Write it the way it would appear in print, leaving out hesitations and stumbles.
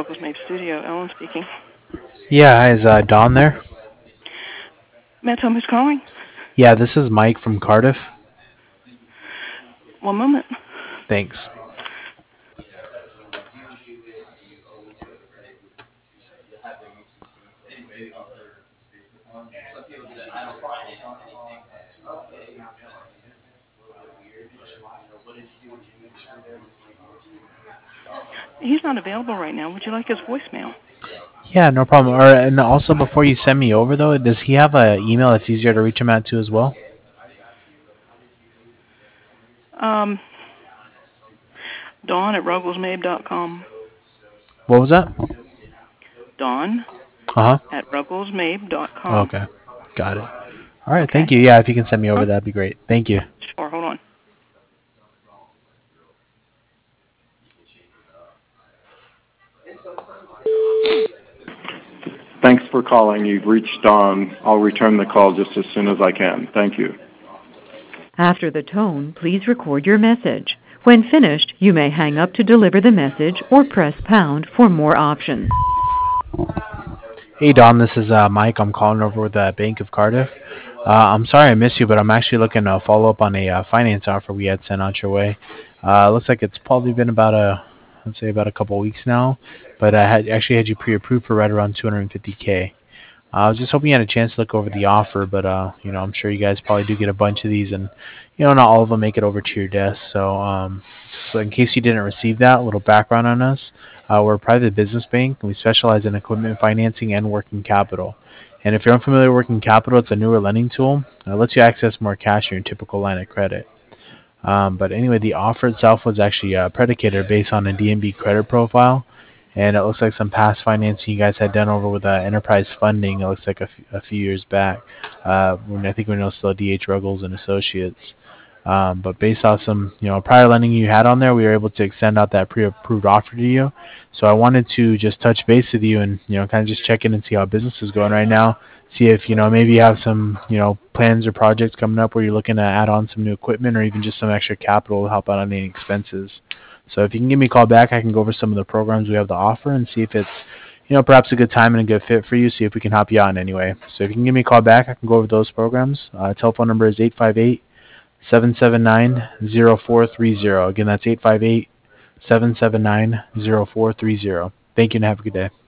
Ruggles Mape Studio. Ellen speaking. Yeah, hi, is Don there? Matt, tell me who's calling. Yeah, this is Mike from Cardiff. One moment. Thanks. He's not available right now. Would you like his voicemail? Yeah, no problem. And also, before you send me over, though, does he have an email that's easier to reach him at too as well? Dawn at rugglesmabe.com. What was that? Dawn Uh-huh. at rugglesmabe.com. Okay, got it. All right, Okay. thank you. Yeah, if you can send me over, Huh? that'd be great. Thank you. Sure, hold on. Thanks for calling. You've reached Dawn. I'll return the call just as soon as I can. Thank you. After the tone, please record your message. When finished, you may hang up to deliver the message or press pound for more options. Hey, Don, this is Mike. I'm calling over with the Bank of Cardiff. I'm sorry I missed you, but I'm actually looking to follow up on a finance offer we had sent out your way. Looks like it's probably been let's say about a couple of weeks now, but I actually had you pre-approved for right around 250K. I was just hoping you had a chance to look over the offer, but I'm sure you guys probably do get a bunch of these, and not all of them make it over to your desk. So in case you didn't receive that, a little background on us: we're a private business bank, and we specialize in equipment financing and working capital. And if you're unfamiliar with working capital, it's a newer lending tool. It lets you access more cash in your typical line of credit. But anyway, the offer itself was actually predicated based on a DNB credit profile, and it looks like some past financing you guys had done over with enterprise funding. It looks like a few years back, when I think we know still DH Ruggles and Associates. But based off some prior lending you had on there, we were able to extend out that pre-approved offer to you. So I wanted to just touch base with you and kind of just check in and see how business is going right now. See if maybe you have some plans or projects coming up where you're looking to add on some new equipment or even just some extra capital to help out on any expenses. So if you can give me a call back, I can go over some of the programs we have to offer and see if it's perhaps a good time and a good fit for you. See if we can help you out in any way. So if you can give me a call back, I can go over those programs. Telephone number is 858-779-0430. Again, that's 858-779-0430. Thank you and have a good day.